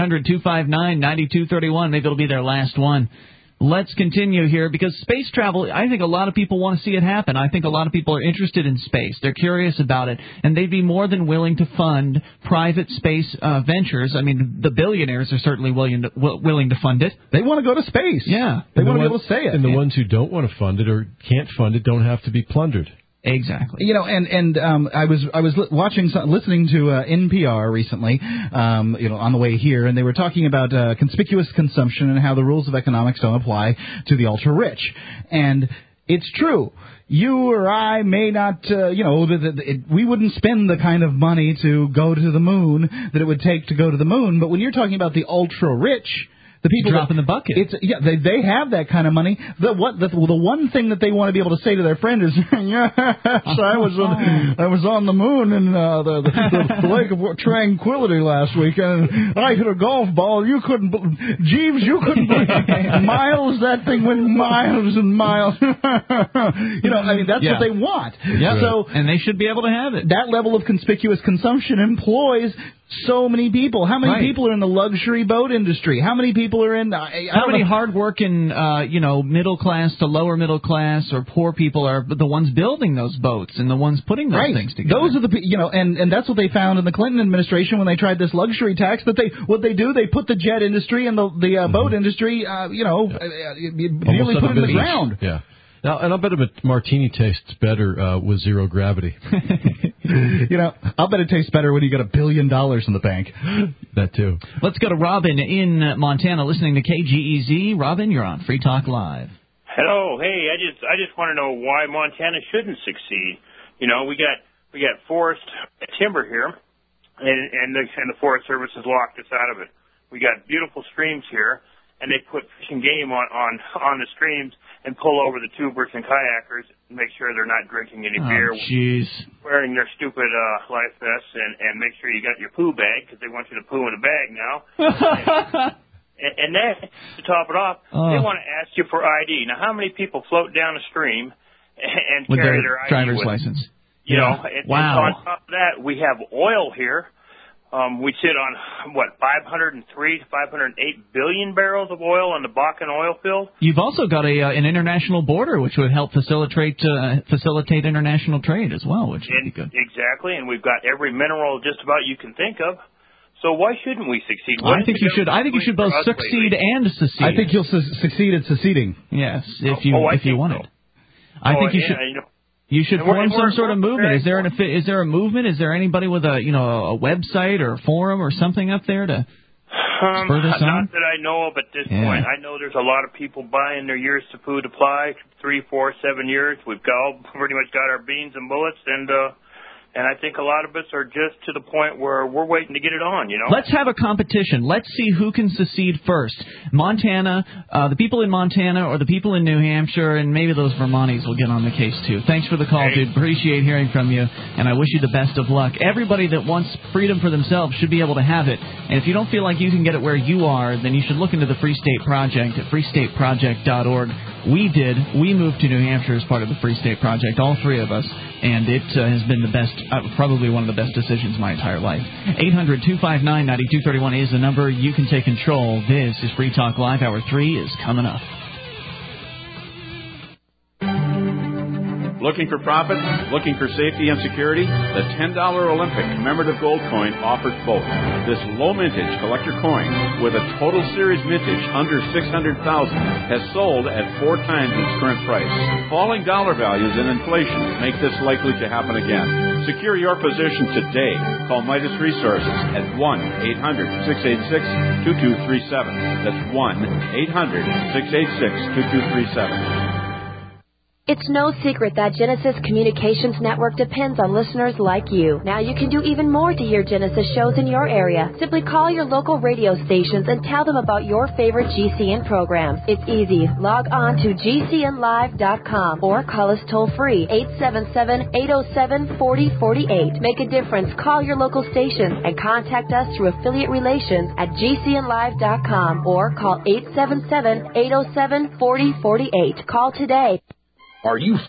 [SPEAKER 1] 800-259-9231. Maybe it'll be their last one. Let's continue here, because space travel, I think a lot of people want to see it happen. I think a lot of people are interested in space. They're curious about it, and they'd be more than willing to fund private space ventures. I mean, the billionaires are certainly willing to fund it.
[SPEAKER 3] They want to go to space.
[SPEAKER 1] Yeah.
[SPEAKER 3] They want to be able to say it.
[SPEAKER 2] And the ones who don't want to fund it or can't fund it don't have to be plundered.
[SPEAKER 1] Exactly.
[SPEAKER 3] I was listening to NPR recently, on the way here, and they were talking about conspicuous consumption and how the rules of economics don't apply to the ultra rich. And it's true. You or I may not, we wouldn't spend the kind of money to go to the moon that it would take to go to the moon. But when you're talking about the ultra rich, the people
[SPEAKER 1] drop in the bucket.
[SPEAKER 3] They have that kind of money. The one thing that they want to be able to say to their friend is, "Yes, I was on the moon in the Lake of Tranquility last week, and I hit a golf ball. You couldn't, Jeeves, you couldn't miles. That thing went miles and miles. That's what they want.
[SPEAKER 1] Yeah. So, and they should be able to have it.
[SPEAKER 3] That level of conspicuous consumption employs so many people. How many people are in the luxury boat industry? How many people are in...
[SPEAKER 1] How many hard-working, middle class to lower middle class or poor people are the ones building those boats and the ones putting those things together?
[SPEAKER 3] Those are the, and that's what they found in the Clinton administration when they tried this luxury tax. That they put the jet industry and the boat industry, nearly put it in the ground.
[SPEAKER 2] Yeah. Now, and I'll bet a martini tastes better with zero gravity.
[SPEAKER 3] I'll bet it tastes better when you got $1 billion in the bank.
[SPEAKER 2] That too.
[SPEAKER 1] Let's go to Robin in Montana, listening to KGEZ. Robin, you're on Free Talk Live.
[SPEAKER 7] Hello. Hey, I just want to know why Montana shouldn't succeed. We got forest timber here, and the Forest Service has locked us out of it. We got beautiful streams here, and they put fish and game on the streams and pull over the tubers and kayakers and make sure they're not drinking any beer, wearing their stupid life vests, and make sure you got your poo bag because they want you to poo in a bag now. and then, to top it off, they want to ask you for ID. Now, how many people float down a stream and
[SPEAKER 1] with
[SPEAKER 7] carry
[SPEAKER 1] their
[SPEAKER 7] ID
[SPEAKER 1] driver's
[SPEAKER 7] with
[SPEAKER 1] license?
[SPEAKER 7] And on top of that, we have oil here. We sit on, 503 to 508 billion barrels of oil on the Bakken oil field.
[SPEAKER 1] You've also got an international border, which would help facilitate international trade as well, which would be good.
[SPEAKER 7] Exactly, and we've got every mineral just about you can think of. So why shouldn't we succeed?
[SPEAKER 1] I think you should. I think you should both succeed and secede.
[SPEAKER 3] I think you'll succeed at seceding.
[SPEAKER 1] Yes, if you want it. I think you should. You should form some sort of movement. Is there a movement? Is there anybody with a website or a forum or something up there to spur this on?
[SPEAKER 7] Not that I know of at this point. I know there's a lot of people buying their years to food apply, 3, 4, 7 years. We've all pretty much got our beans and bullets, and I think a lot of us are just to the point where we're waiting to get it on,
[SPEAKER 1] Let's have a competition. Let's see who can secede first. Montana, the people in Montana or the people in New Hampshire, and maybe those Vermonties will get on the case, too. Thanks for the call, dude. Appreciate hearing from you, and I wish you the best of luck. Everybody that wants freedom for themselves should be able to have it, and if you don't feel like you can get it where you are, then you should look into the Free State Project at freestateproject.org. We moved to New Hampshire as part of the Free State Project, all three of us, and it has been the best, probably one of the best decisions my entire life. 800-259-9231 is the number. You can take control. This is Free Talk Live. Hour 3 is coming up.
[SPEAKER 8] Looking for profit? Looking for safety and security? The $10 Olympic commemorative gold coin offers both. This low mintage collector coin with a total series mintage under $600,000 has sold at 4 times its current price. Falling dollar values and inflation make this likely to happen again. Secure your position today. Call Midas Resources at 1-800-686-2237. That's 1-800-686-2237.
[SPEAKER 19] It's no secret that Genesis Communications Network depends on listeners like you. Now you can do even more to hear Genesis shows in your area. Simply call your local radio stations and tell them about your favorite GCN programs. It's easy. Log on to GCNlive.com or call us toll-free, 877-807-4048. Make a difference. Call your local station and contact us through affiliate relations at GCNlive.com or call 877-807-4048. Call today.
[SPEAKER 8] Are you